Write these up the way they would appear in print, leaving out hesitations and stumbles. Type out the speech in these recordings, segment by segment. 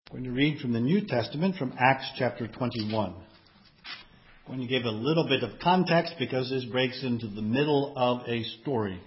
I'm going to read from the New Testament from Acts chapter 21. I'm going to give a little bit of context because this breaks into the middle of a story.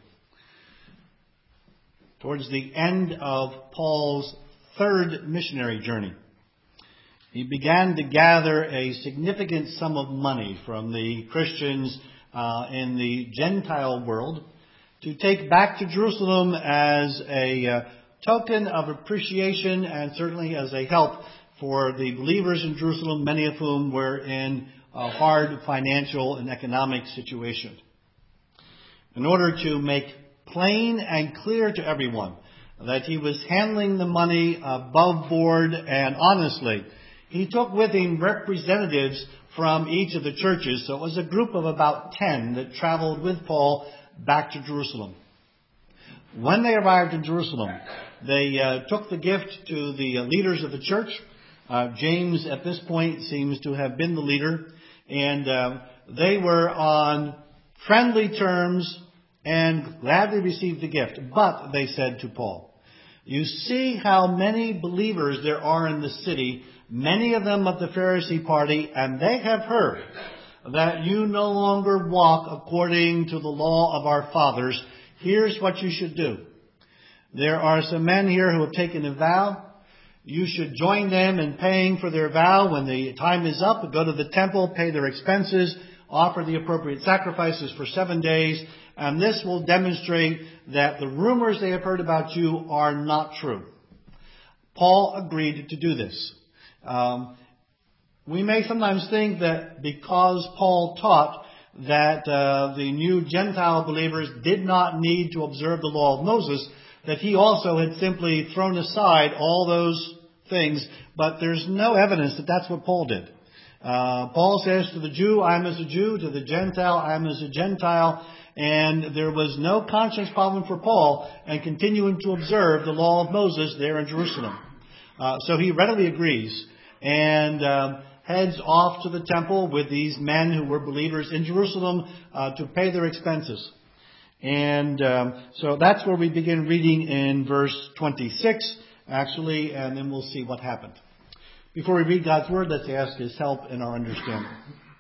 Towards the end of Paul's third missionary journey, he began to gather a significant sum of money from the Christians in the Gentile world to take back to Jerusalem as a token of appreciation and certainly as a help for the believers in Jerusalem, many of whom were in a hard financial and economic situation. In order to make plain and clear to everyone that he was handling the money above board and honestly, he took with him representatives from each of the churches. So it was a group of about 10 that traveled with Paul back to Jerusalem. When they arrived in Jerusalem, they took the gift to the leaders of the church. James, at this point, seems to have been the leader. And they were on friendly terms and gladly received the gift. But, they said to Paul, "You see how many believers there are in the city, many of them of the Pharisee party, and they have heard that you no longer walk according to the law of our fathers. Here's what you should do. There are some men here who have taken a vow. You should join them in paying for their vow. When the time is up, go to the temple, pay their expenses, offer the appropriate sacrifices for 7 days, and this will demonstrate that the rumors they have heard about you are not true." Paul agreed to do this. We may sometimes think that because Paul taught that the new Gentile believers did not need to observe the law of Moses, that he also had simply thrown aside all those things, but there's no evidence that that's what Paul did. Paul says to the Jew, "I'm as a Jew," to the Gentile, "I'm as a Gentile," and there was no conscience problem for Paul in continuing to observe the law of Moses there in Jerusalem. So he readily agrees and heads off to the temple with these men who were believers in Jerusalem to pay their expenses. And so that's where we begin reading in verse 26, actually, and then we'll see what happened. Before we read God's Word, let's ask His help in our understanding.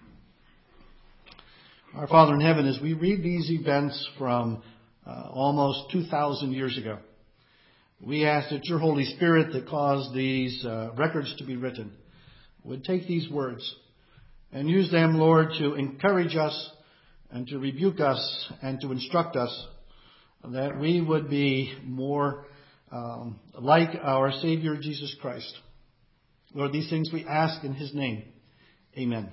Our Father in heaven, as we read these events from almost 2,000 years ago, we ask that your Holy Spirit that caused these records to be written would take these words and use them, Lord, to encourage us and to rebuke us and to instruct us, that we would be more like our Savior Jesus Christ. Lord, these things we ask in His name. Amen.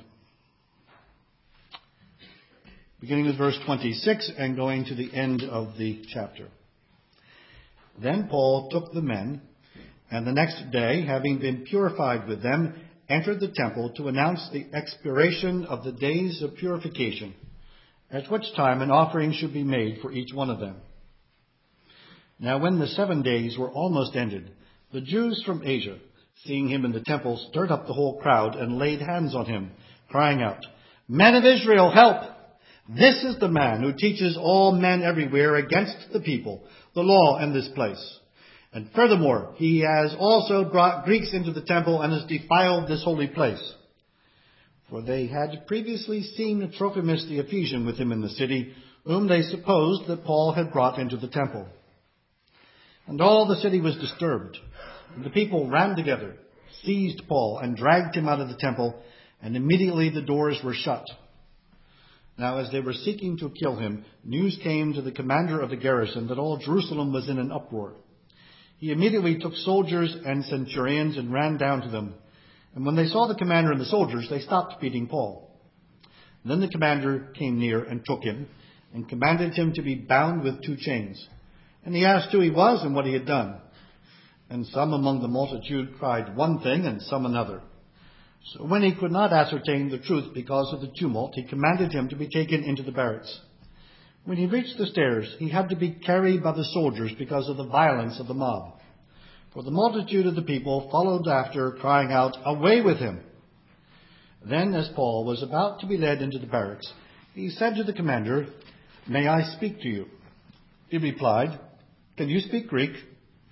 Beginning with verse 26 and going to the end of the chapter. Then Paul took the men, and the next day, having been purified with them, entered the temple to announce the expiration of the days of purification, at which time an offering should be made for each one of them. Now when the 7 days were almost ended, the Jews from Asia, seeing him in the temple, stirred up the whole crowd and laid hands on him, crying out, "Men of Israel, help! This is the man who teaches all men everywhere against the people, the law in this place. And furthermore, he has also brought Greeks into the temple and has defiled this holy place." For they had previously seen Trophimus the Ephesian with him in the city, whom they supposed that Paul had brought into the temple. And all the city was disturbed, and the people ran together, seized Paul, and dragged him out of the temple, and immediately the doors were shut. Now as they were seeking to kill him, news came to the commander of the garrison that all Jerusalem was in an uproar. He immediately took soldiers and centurions and ran down to them. And when they saw the commander and the soldiers, they stopped beating Paul. Then the commander came near and took him and commanded him to be bound with 2 chains. And he asked who he was and what he had done. And some among the multitude cried one thing and some another. So when he could not ascertain the truth because of the tumult, he commanded him to be taken into the barracks. When he reached the stairs, he had to be carried by the soldiers because of the violence of the mob. For the multitude of the people followed after, crying out, "Away with him!" Then, as Paul was about to be led into the barracks, he said to the commander, "May I speak to you?" He replied, "Can you speak Greek?"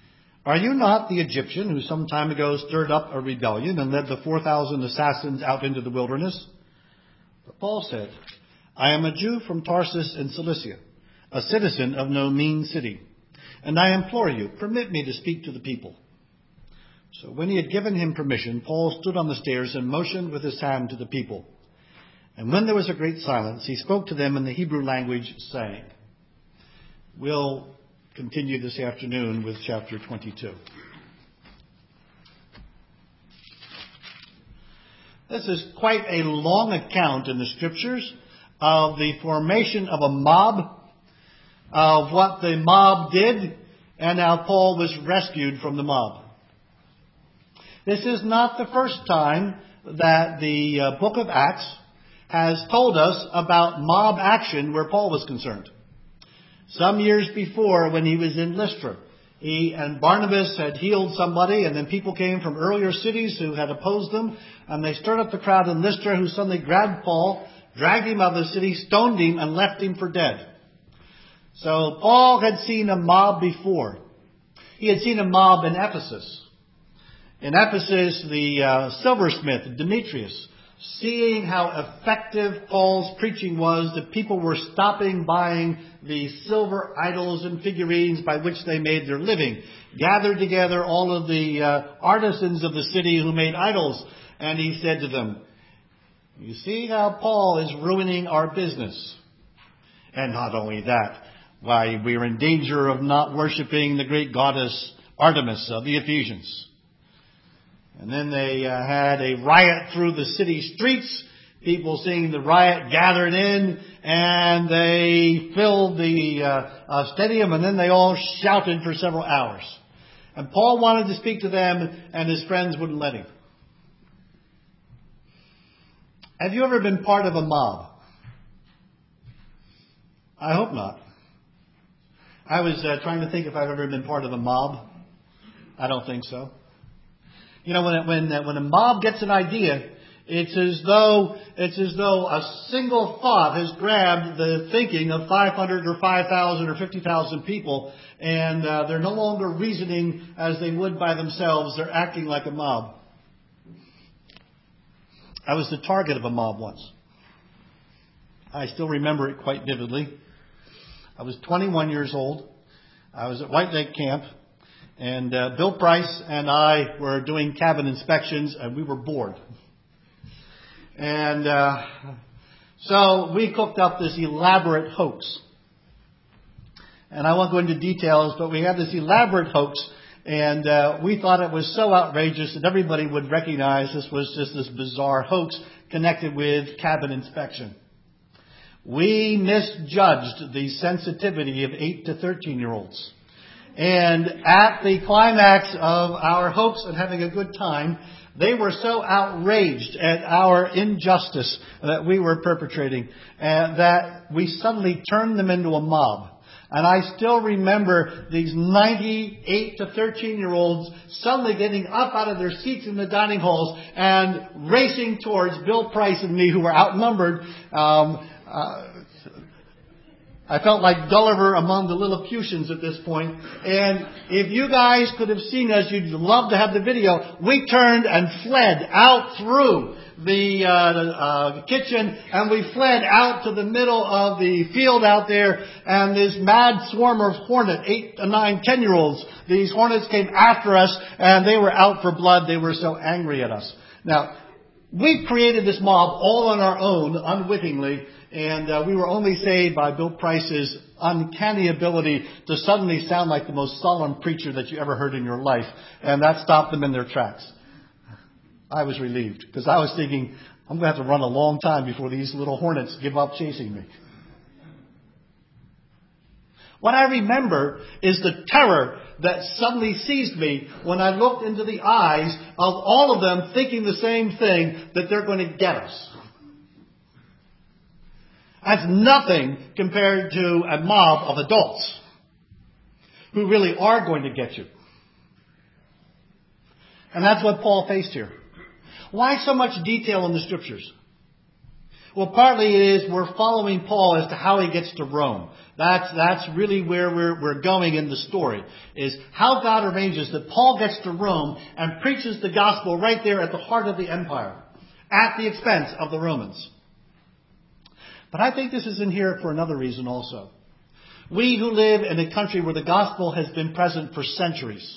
Are you not the Egyptian who some time ago stirred up a rebellion and led the 4,000 assassins out into the wilderness? But Paul said, I am a Jew from Tarsus in Cilicia, a citizen of no mean city. And I implore you, permit me to speak to the people. So when he had given him permission, Paul stood on the stairs and motioned with his hand to the people. And when there was a great silence, he spoke to them in the Hebrew language, saying, We'll continue this afternoon with chapter 22. This is quite a long account in the scriptures of the formation of a mob, of what the mob did, and how Paul was rescued from the mob. This is not the first time that the book of Acts has told us about mob action where Paul was concerned. Some years before, when he was in Lystra, he and Barnabas had healed somebody, and then people came from earlier cities who had opposed them, and they stirred up the crowd in Lystra, who suddenly grabbed Paul, dragged him out of the city, stoned him, and left him for dead. So Paul had seen a mob before. He had seen a mob in Ephesus. In Ephesus, the silversmith, Demetrius, seeing how effective Paul's preaching was, that people were stopping buying the silver idols and figurines by which they made their living, gathered together all of the artisans of the city who made idols, and he said to them, you see how Paul is ruining our business. And not only that, why, we're in danger of not worshiping the great goddess Artemis of the Ephesians. And then they had a riot through the city streets. People seeing the riot gathered in, and they filled the stadium, and then they all shouted for several hours. And Paul wanted to speak to them, and his friends wouldn't let him. Have you ever been part of a mob? I hope not. I was trying to think if I've ever been part of a mob. I don't think so. You know, when a mob gets an idea, it's as though a single thought has grabbed the thinking of 500 or 5,000 or 50,000 people, and they're no longer reasoning as they would by themselves. They're acting like a mob. I was the target of a mob once. I still remember it quite vividly. I was 21 years old. I was at White Lake Camp. And Bill Price and I were doing cabin inspections, and we were bored. And so we cooked up this elaborate hoax. And I won't go into details, but we had this elaborate hoax, and we thought it was so outrageous that everybody would recognize this was just this bizarre hoax connected with cabin inspection. We misjudged the sensitivity of 8 to 13-year-olds. And at the climax of our hopes and having a good time, they were so outraged at our injustice that we were perpetrating that we suddenly turned them into a mob. And I still remember these 98 to 13-year-olds suddenly getting up out of their seats in the dining halls and racing towards Bill Price and me, who were outnumbered. I felt like Gulliver among the Lilliputians at this point. And if you guys could have seen us, you'd love to have the video. We turned and fled out through the kitchen, and we fled out to the middle of the field out there. And this mad swarm of hornet, 8, 9, 10-year-olds, these hornets came after us, and they were out for blood. They were so angry at us. Now, we created this mob all on our own, unwittingly. And we were only saved by Bill Price's uncanny ability to suddenly sound like the most solemn preacher that you ever heard in your life. And that stopped them in their tracks. I was relieved because I was thinking, I'm going to have to run a long time before these little hornets give up chasing me. What I remember is the terror that suddenly seized me when I looked into the eyes of all of them thinking the same thing, that they're going to get us. That's nothing compared to a mob of adults who really are going to get you. And that's what Paul faced here. Why so much detail in the scriptures? Well, partly it is we're following Paul as to how he gets to Rome. That's really where we're going in the story, is how God arranges that Paul gets to Rome and preaches the gospel right there at the heart of the empire, at the expense of the Romans. But I think this is in here for another reason also. We who live in a country where the gospel has been present for centuries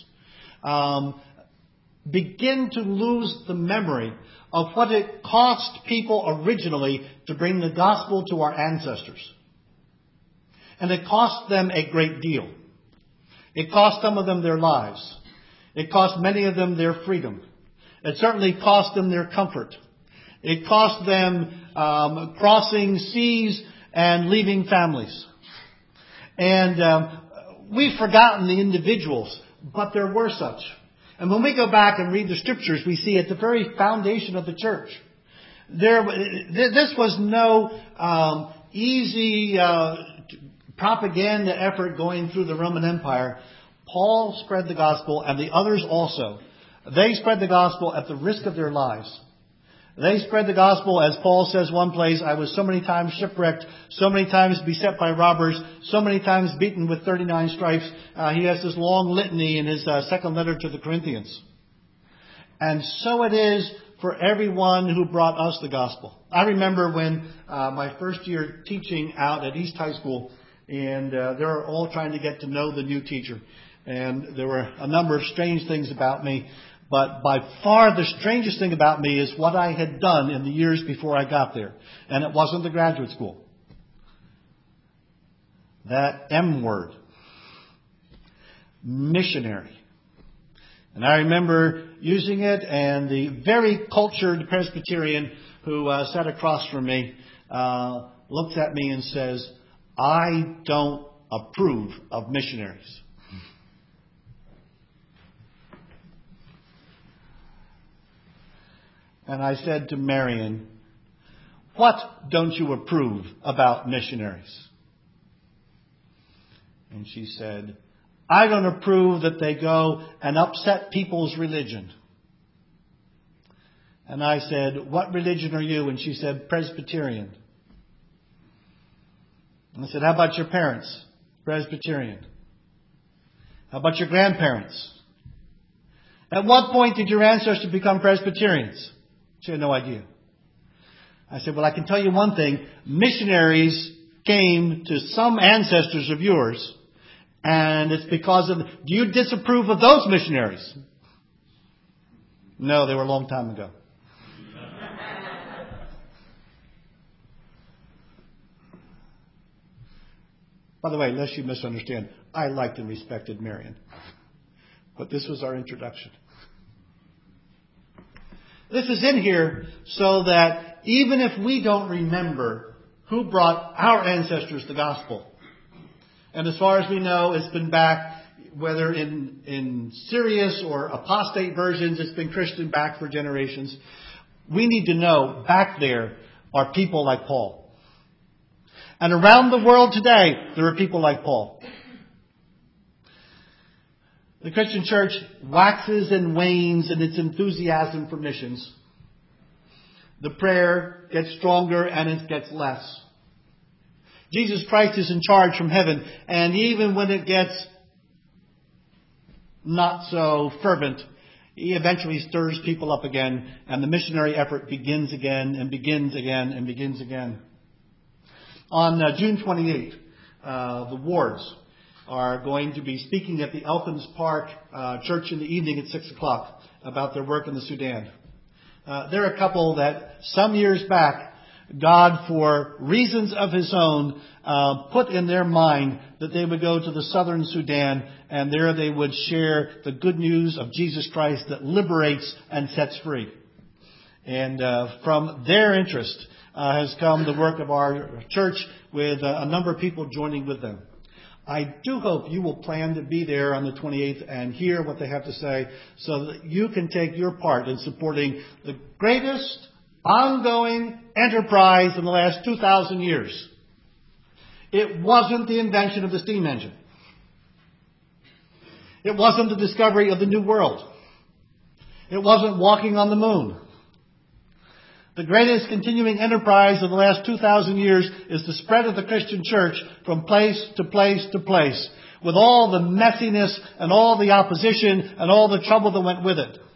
begin to lose the memory of what it cost people originally to bring the gospel to our ancestors. And it cost them a great deal. It cost some of them their lives. It cost many of them their freedom. It certainly cost them their comfort. It cost them crossing seas and leaving families. And we've forgotten the individuals, but there were such. And when we go back and read the scriptures, we see at the very foundation of the church, this was no easy propaganda effort going through the Roman Empire. Paul spread the gospel, and the others also. They spread the gospel at the risk of their lives. They spread the gospel, as Paul says one place, I was so many times shipwrecked, so many times beset by robbers, so many times beaten with 39 stripes. He has this long litany in his second letter to the Corinthians. And so it is for everyone who brought us the gospel. I remember when my first year teaching out at East High School, and they were all trying to get to know the new teacher. And there were a number of strange things about me. But by far the strangest thing about me is what I had done in the years before I got there. And it wasn't the graduate school. That M word. Missionary. And I remember using it, and the very cultured Presbyterian who sat across from me looks at me and says, I don't approve of missionaries. And I said to Marion, what don't you approve about missionaries? And she said, I don't approve that they go and upset people's religion. And I said, what religion are you? And she said, Presbyterian. And I said, how about your parents? Presbyterian. How about your grandparents? At what point did your ancestors become Presbyterians? She had no idea. I said, well, I can tell you one thing. Missionaries came to some ancestors of yours, and it's because of... Do you disapprove of those missionaries? No, they were a long time ago. By the way, lest you misunderstand, I liked and respected Marion. But this was our introduction. This is in here so that even if we don't remember who brought our ancestors the gospel, and as far as we know, it's been back, whether in serious or apostate versions, it's been Christian back for generations. We need to know back there are people like Paul. And around the world today, there are people like Paul. The Christian church waxes and wanes in its enthusiasm for missions. The prayer gets stronger and it gets less. Jesus Christ is in charge from heaven, and even when it gets not so fervent, He eventually stirs people up again, and the missionary effort begins again and begins again and begins again. On June 28th, the Wards are going to be speaking at the Elkins Park Church in the evening at 6 o'clock about their work in the Sudan. They're a couple that some years back, God, for reasons of His own, put in their mind that they would go to the southern Sudan, and there they would share the good news of Jesus Christ that liberates and sets free. And from their interest has come the work of our church, with a number of people joining with them. I do hope you will plan to be there on the 28th and hear what they have to say, so that you can take your part in supporting the greatest ongoing enterprise in the last 2,000 years. It wasn't the invention of the steam engine. It wasn't the discovery of the New World. It wasn't walking on the moon. The greatest continuing enterprise of the last 2,000 years is the spread of the Christian church from place to place to place, with all the messiness and all the opposition and all the trouble that went with it.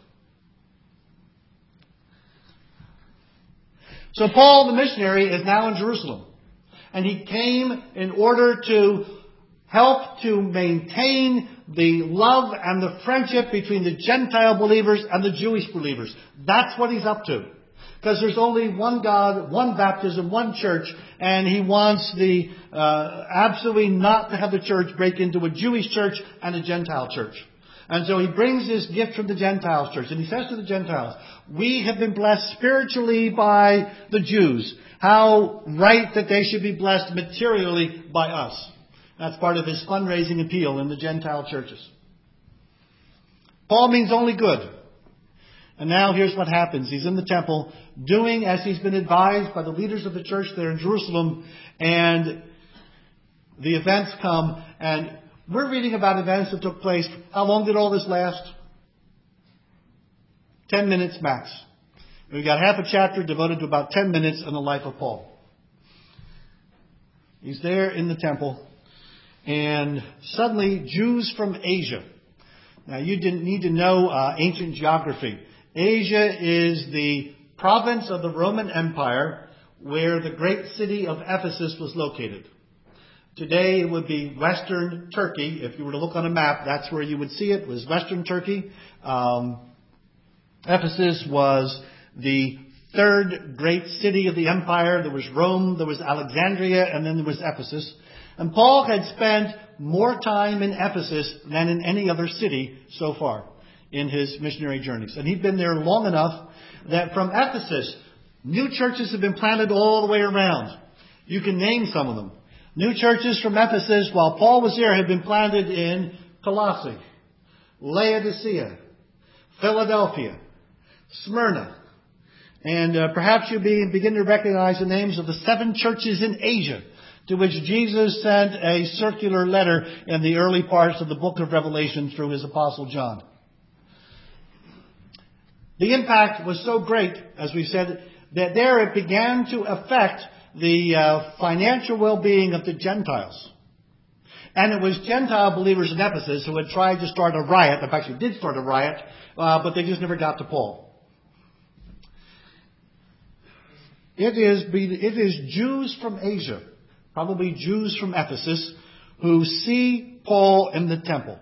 So Paul, the missionary, is now in Jerusalem. And he came in order to help to maintain the love and the friendship between the Gentile believers and the Jewish believers. That's what he's up to. Because there's only one God, one baptism, one church, and he wants absolutely not to have the church break into a Jewish church and a Gentile church. And so he brings this gift from the Gentiles church, and he says to the Gentiles, we have been blessed spiritually by the Jews. How right that they should be blessed materially by us. That's part of his fundraising appeal in the Gentile churches. Paul means only good. And now here's what happens. He's in the temple doing as he's been advised by the leaders of the church there in Jerusalem, and the events come, and we're reading about events that took place. How long did all this last? 10 minutes max. We've got half a chapter devoted to about 10 minutes in the life of Paul. He's there in the temple, and suddenly Jews from Asia. Now you didn't need to know ancient geography. Asia is the province of the Roman Empire where the great city of Ephesus was located. Today it would be Western Turkey. If you were to look on a map, that's where you would see it, was Western Turkey. Ephesus was the third great city of the empire. There was Rome, there was Alexandria, and then there was Ephesus. And Paul had spent more time in Ephesus than in any other city so far in his missionary journeys. And he'd been there long enough that from Ephesus, new churches have been planted all the way around. You can name some of them. New churches from Ephesus, while Paul was there, had been planted in Colossae, Laodicea, Philadelphia, Smyrna. And perhaps you begin to recognize the names of the 7 churches in Asia to which Jesus sent a circular letter in the early parts of the book of Revelation through his apostle John. The impact was so great, as we said, that there it began to affect the financial well-being of the Gentiles. And it was Gentile believers in Ephesus who had tried to start a riot. In fact, they did start a riot, but they just never got to Paul. It is Jews from Asia, probably Jews from Ephesus, who see Paul in the temple.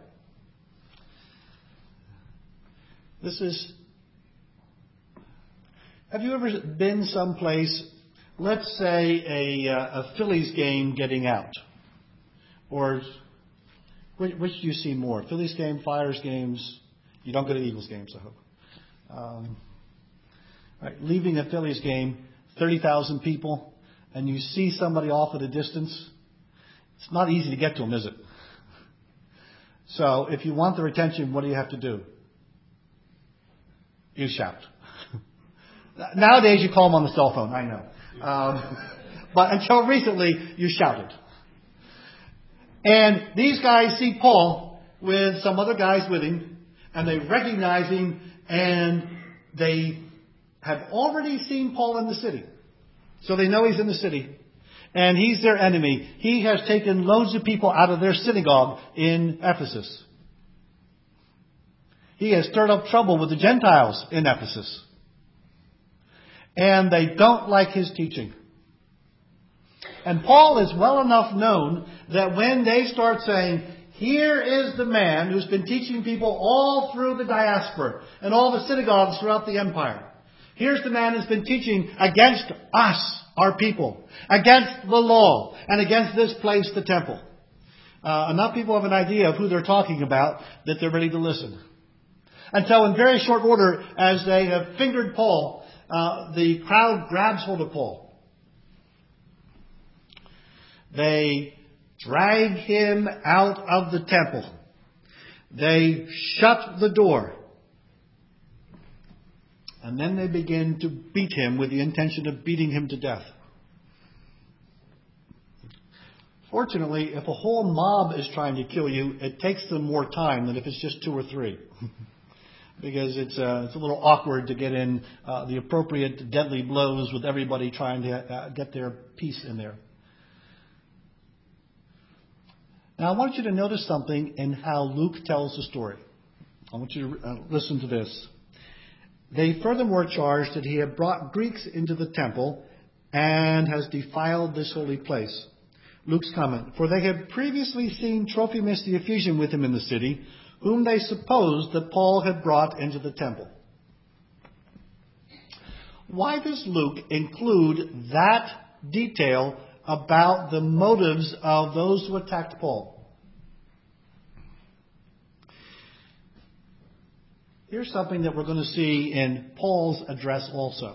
Have you ever been someplace, let's say a Phillies game getting out? Or which do you see more? Phillies game, Flyers games? You don't go to Eagles games, I hope. Right, leaving a Phillies game, 30,000 people, and you see somebody off at a distance, it's not easy to get to them, is it? So if you want their attention, what do you have to do? You shout. Nowadays you call them on the cell phone, I know. But until recently, you shouted. And these guys see Paul with some other guys with him, and they recognize him, and they have already seen Paul in the city. So they know he's in the city. And he's their enemy. He has taken loads of people out of their synagogue in Ephesus. He has stirred up trouble with the Gentiles in Ephesus. And they don't like his teaching. And Paul is well enough known that when they start saying, here is the man who's been teaching people all through the diaspora and all the synagogues throughout the empire. Here's the man who's been teaching against us, our people, against the law, and against this place, the temple. Enough people have an idea of who they're talking about that they're ready to listen. And so in very short order, as they have fingered Paul, the crowd grabs hold of Paul. They drag him out of the temple. They shut the door. And then they begin to beat him with the intention of beating him to death. Fortunately, if a whole mob is trying to kill you, it takes them more time than if it's just 2 or 3. because it's a little awkward to get in the appropriate deadly blows with everybody trying to get their piece in there. Now, I want you to notice something in how Luke tells the story. I want you to listen to this. They furthermore charged that he had brought Greeks into the temple and has defiled this holy place. Luke's comment, for they had previously seen Trophimus the Ephesian with him in the city, whom they supposed that Paul had brought into the temple. Why does Luke include that detail about the motives of those who attacked Paul? Here's something that we're going to see in Paul's address also.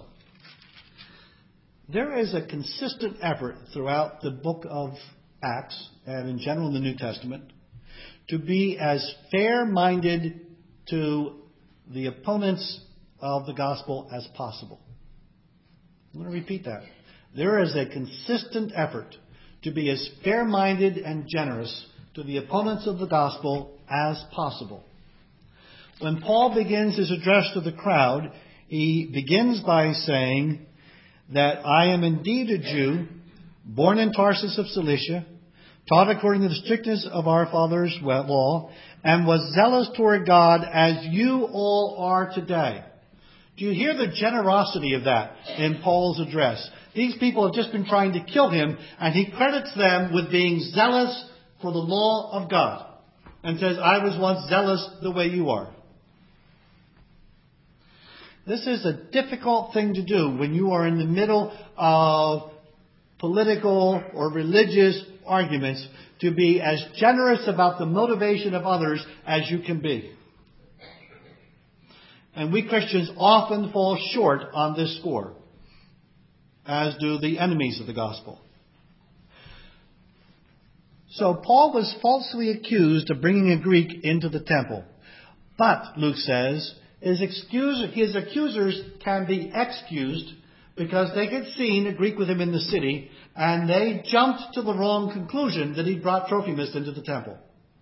There is a consistent effort throughout the book of Acts, and in general in the New Testament, to be as fair-minded to the opponents of the gospel as possible. I'm going to repeat that. There is a consistent effort to be as fair-minded and generous to the opponents of the gospel as possible. When Paul begins his address to the crowd, he begins by saying that I am indeed a Jew, born in Tarsus of Cilicia, taught according to the strictness of our fathers' law, and was zealous toward God as you all are today. Do you hear the generosity of that in Paul's address? These people have just been trying to kill him, and he credits them with being zealous for the law of God. And says, I was once zealous the way you are. This is a difficult thing to do when you are in the middle of political or religious arguments, to be as generous about the motivation of others as you can be. And we Christians often fall short on this score, as do the enemies of the gospel. So Paul was falsely accused of bringing a Greek into the temple. But, Luke says, his accusers can be excused because they had seen a Greek with him in the city, and they jumped to the wrong conclusion that he brought Trophimus into the temple.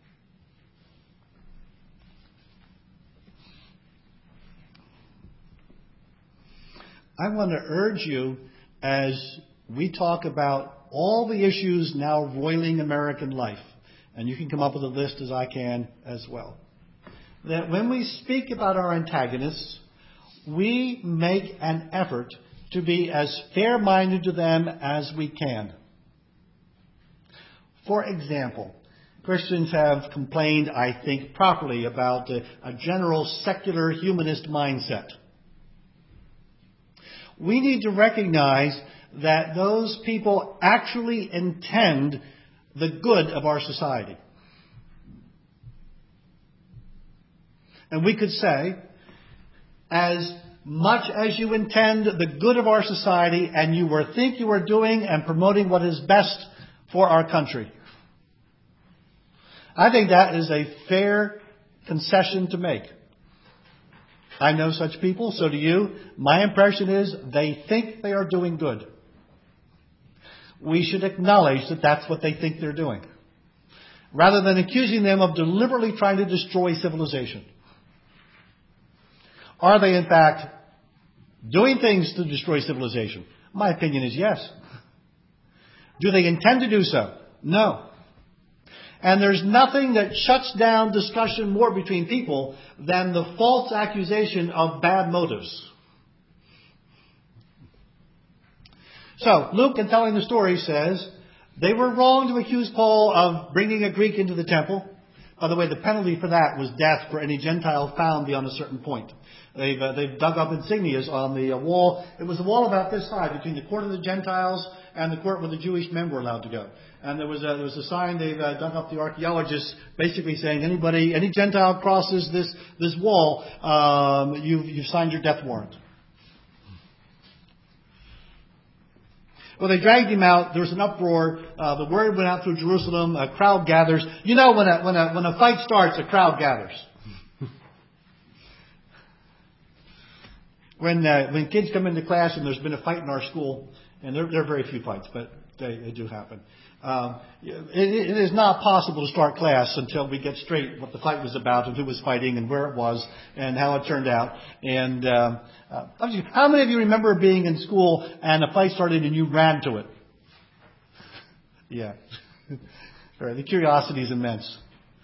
I want to urge you, as we talk about all the issues now roiling American life, and you can come up with a list as I can as well, that when we speak about our antagonists, we make an effort to be as fair-minded to them as we can. For example, Christians have complained, I think properly, about a general secular humanist mindset. We need to recognize that those people actually intend the good of our society. And we could say, as much as you intend the good of our society and you think you are doing and promoting what is best for our country. I think that is a fair concession to make. I know such people, so do you. My impression is they think they are doing good. We should acknowledge that that's what they think they're doing, rather than accusing them of deliberately trying to destroy civilization. Are they, in fact, doing things to destroy civilization? My opinion is yes. Do they intend to do so? No. And there's nothing that shuts down discussion more between people than the false accusation of bad motives. So, Luke, in telling the story, says, they were wrong to accuse Paul of bringing a Greek into the temple. By the way, the penalty for that was death for any Gentile found beyond a certain point. They've dug up insignias on the wall. It was a wall about this high between the court of the Gentiles and the court where the Jewish men were allowed to go. And there was a sign they've dug up, the archaeologists, basically saying any Gentile crosses this wall, you've signed your death warrant. Well, they dragged him out. There was an uproar. The word went out through Jerusalem. A crowd gathers. You know, when a fight starts, a crowd gathers. When kids come into class and there's been a fight in our school, and there are very few fights, but They do happen. It is not possible to start class until we get straight what the fight was about and who was fighting and where it was and how it turned out. And how many of you remember being in school and a fight started and you ran to it? Yeah. The curiosity is immense.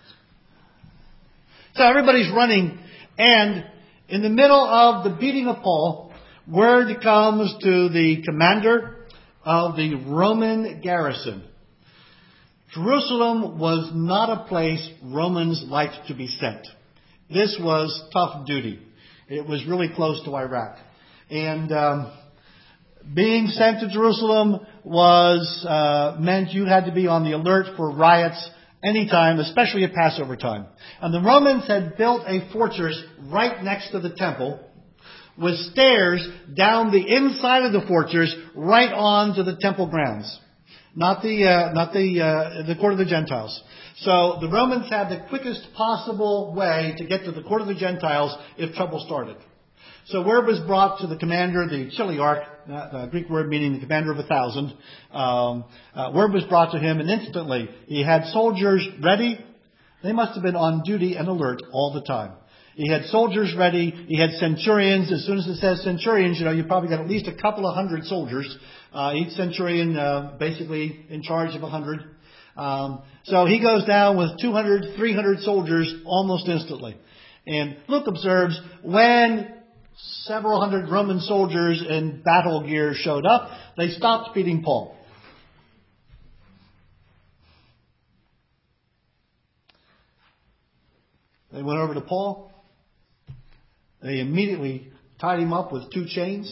So everybody's running, and in the middle of the beating of Paul, word comes to the commander of the Roman garrison. Jerusalem was not a place Romans liked to be sent. This was tough duty. It was really close to Iraq. And being sent to Jerusalem meant you had to be on the alert for riots anytime, especially at Passover time. And the Romans had built a fortress right next to the temple with stairs down the inside of the fortress right on to the temple grounds. Not the court of the Gentiles. So the Romans had the quickest possible way to get to the court of the Gentiles if trouble started. So word was brought to the commander, the chiliarch, the Greek word meaning the commander of 1,000. Word was brought to him, and instantly he had soldiers ready. They must have been on duty and alert all the time. He had soldiers ready. He had centurions. As soon as it says centurions, you probably got at least a couple of hundred soldiers. Each centurion basically in charge of 100. So he goes down with 200, 300 soldiers almost instantly. And Luke observes when several hundred Roman soldiers in battle gear showed up, they stopped beating Paul. They went over to Paul. They immediately tied him up with 2 chains.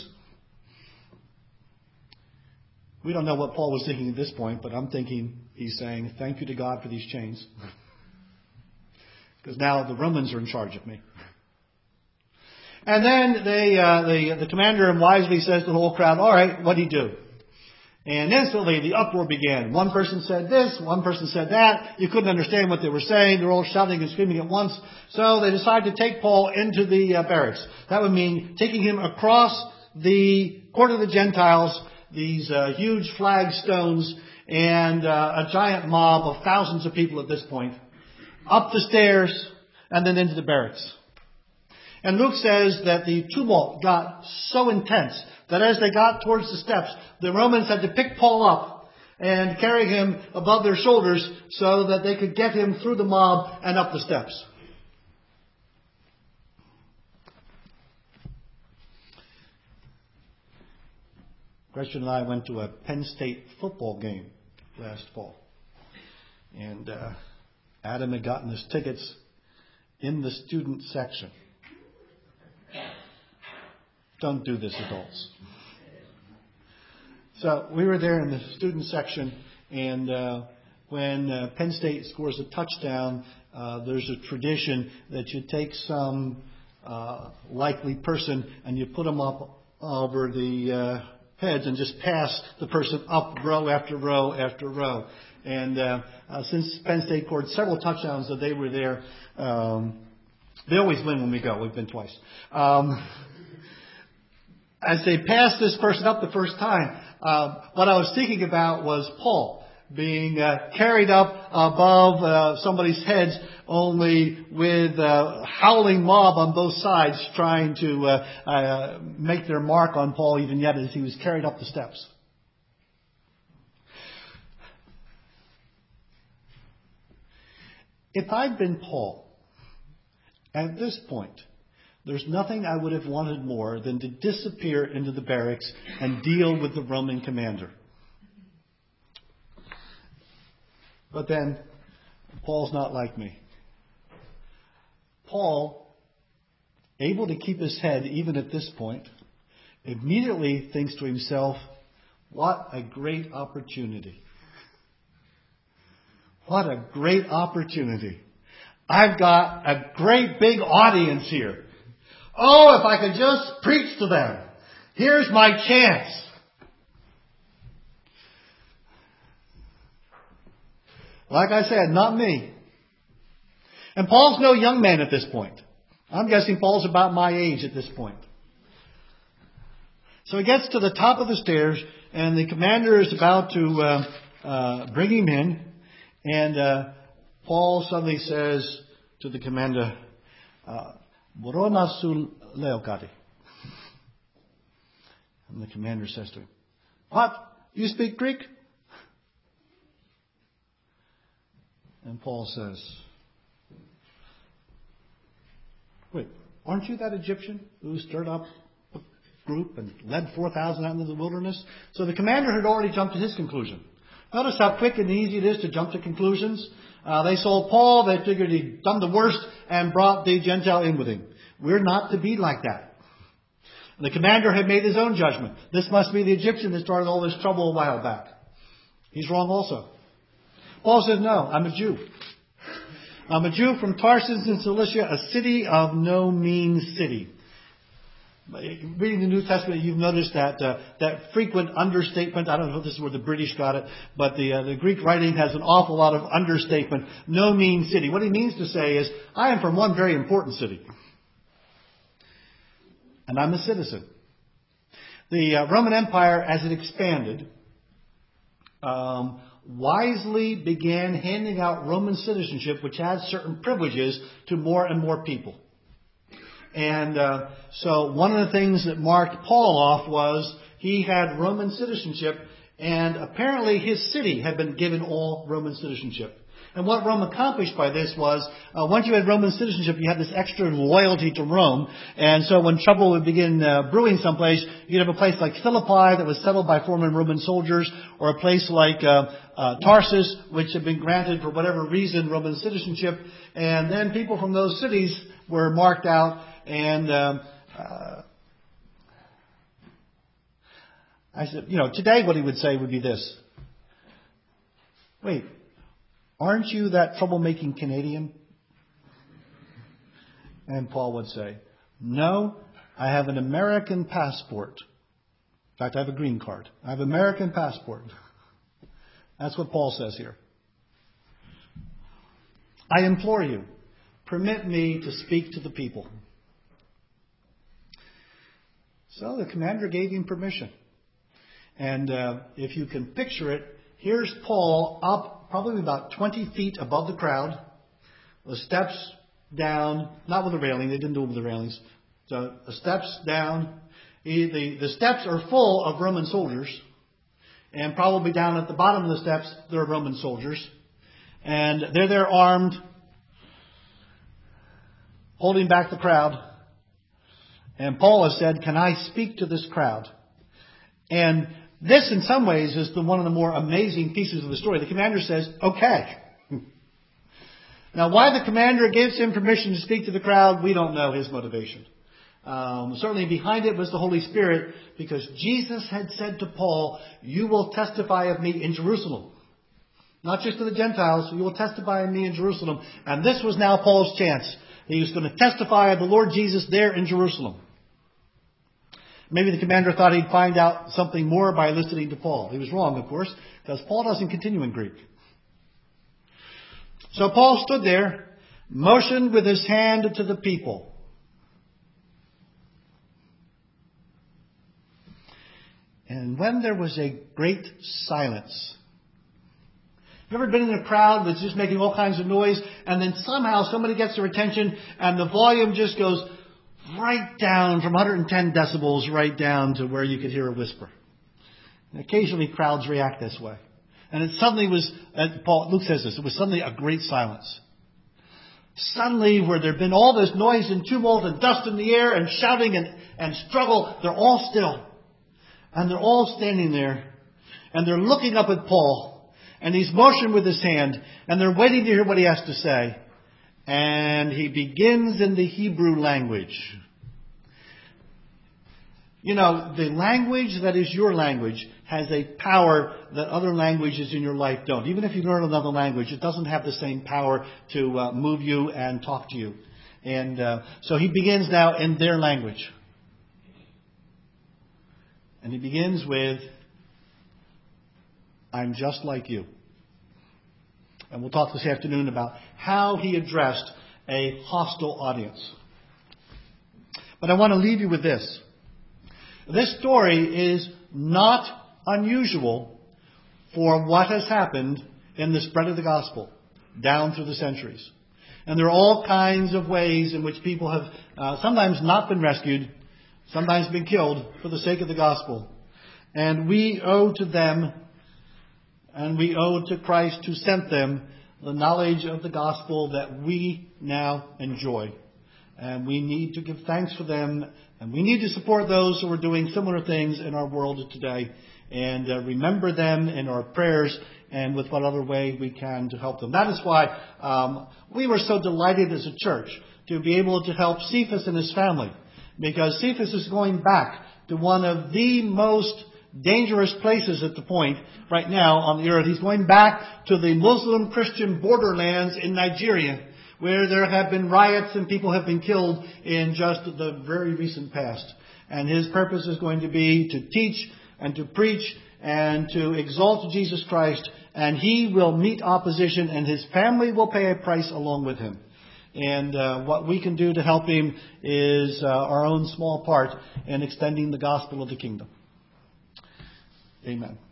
We don't know what Paul was thinking at this point, but I'm thinking he's saying, thank you to God for these chains. Because now the Romans are in charge of me. And then the commander wisely says to the whole crowd, all right, what do you do? And instantly the uproar began. One person said this, one person said that. You couldn't understand what they were saying. They were all shouting and screaming at once. So they decided to take Paul into the barracks. That would mean taking him across the court of the Gentiles, these huge flagstones, and a giant mob of thousands of people at this point, up the stairs and then into the barracks. And Luke says that the tumult got so intense that as they got towards the steps, the Romans had to pick Paul up and carry him above their shoulders so that they could get him through the mob and up the steps. Gretchen and I went to a Penn State football game last fall. And Adam had gotten his tickets in the student section. Don't do this, adults. So we were there in the student section, and when Penn State scores a touchdown, there's a tradition that you take some likely person and you put them up over the heads and just pass the person up row after row after row. And since Penn State scored several touchdowns that they were there, they always win when we go. We've been twice. As they passed this person up the first time, what I was thinking about was Paul being carried up above somebody's heads, only with a howling mob on both sides trying to make their mark on Paul even yet as he was carried up the steps. If I'd been Paul, at this point, there's nothing I would have wanted more than to disappear into the barracks and deal with the Roman commander. But then, Paul's not like me. Paul, able to keep his head even at this point, immediately thinks to himself, what a great opportunity. What a great opportunity. I've got a great big audience here. Oh, if I could just preach to them. Here's my chance. Like I said, not me. And Paul's no young man at this point. I'm guessing Paul's about my age at this point. So he gets to the top of the stairs And the commander is about to bring him in. And Paul suddenly says to the commander, "Boronasul leokadi." And the commander says to him, "What? You speak Greek?" And Paul says, "Wait, aren't you that Egyptian who stirred up a group and led 4,000 out into the wilderness?" So the commander had already jumped to his conclusion. Notice how quick and easy it is to jump to conclusions. They sold Paul. They figured he'd done the worst and brought the Gentile in with him. We're not to be like that. The commander had made his own judgment. This must be the Egyptian that started all this trouble a while back. He's wrong also. Paul says, "No, I'm a Jew. I'm a Jew from Tarsus in Cilicia, a city of no mean city." Reading the New Testament, you've noticed that frequent understatement. I don't know if this is where the British got it, but the Greek writing has an awful lot of understatement. No mean city. What he means to say is, I am from one very important city. And I'm a citizen. The Roman Empire, as it expanded, wisely began handing out Roman citizenship, which had certain privileges, to more and more people. And so one of the things that marked Paul off was he had Roman citizenship, and apparently his city had been given all Roman citizenship. And what Rome accomplished by this was, once you had Roman citizenship, you had this extra loyalty to Rome. And so when trouble would begin brewing someplace, you'd have a place like Philippi that was settled by former Roman soldiers, or a place like Tarsus, which had been granted for whatever reason Roman citizenship. And then people from those cities were marked out. And I said, today what he would say would be this. "Wait, aren't you that troublemaking Canadian?" And Paul would say, "No, I have an American passport. In fact, I have a green card. I have an American passport." That's what Paul says here. "I implore you, permit me to speak to the people." So the commander gave him permission. And if you can picture it, here's Paul up probably about 20 feet above the crowd. The steps down, not with the railing, they didn't do it with the railings. So the steps down. The steps are full of Roman soldiers. And probably down at the bottom of the steps, there are Roman soldiers. And they're there armed, holding back the crowd. And Paul has said, "Can I speak to this crowd?" And this, in some ways, is one of the more amazing pieces of the story. The commander says, "Okay." Now, why the commander gives him permission to speak to the crowd, we don't know his motivation. Certainly behind it was the Holy Spirit, because Jesus had said to Paul, "You will testify of me in Jerusalem." Not just to the Gentiles, "You will testify of me in Jerusalem." And this was now Paul's chance. He was going to testify of the Lord Jesus there in Jerusalem. Maybe the commander thought he'd find out something more by listening to Paul. He was wrong, of course, because Paul doesn't continue in Greek. So Paul stood there, motioned with his hand to the people. And when there was a great silence. You ever been in a crowd that's just making all kinds of noise, and then somehow somebody gets their attention and the volume just goes right down from 110 decibels right down to where you could hear a whisper? And occasionally crowds react this way. And it suddenly was, Luke says this, it was suddenly a great silence. Suddenly, where there had been all this noise and tumult and dust in the air and shouting and struggle, they're all still. And they're all standing there. And they're looking up at Paul. And he's motioned with his hand. And they're waiting to hear what he has to say. And he begins in the Hebrew language. The language that is your language has a power that other languages in your life don't. Even if you learn another language, it doesn't have the same power to move you and talk to you. And so he begins now in their language. And he begins with, "I'm just like you." And we'll talk this afternoon about how he addressed a hostile audience. But I want to leave you with this. This story is not unusual for what has happened in the spread of the gospel down through the centuries. And there are all kinds of ways in which people have sometimes not been rescued, sometimes been killed for the sake of the gospel. And we owe to them, and we owe to Christ who sent them, the knowledge of the gospel that we now enjoy. And we need to give thanks for them, and we need to support those who are doing similar things in our world today, and remember them in our prayers and with what other way we can to help them. That is why we were so delighted as a church to be able to help Cephas and his family, because Cephas is going back to one of the most dangerous places at the point right now on the earth. He's going back to the Muslim-Christian borderlands in Nigeria, where there have been riots and people have been killed in just the very recent past. And his purpose is going to be to teach and to preach and to exalt Jesus Christ. And he will meet opposition, and his family will pay a price along with him. And what we can do to help him is our own small part in extending the gospel of the kingdom. Amen.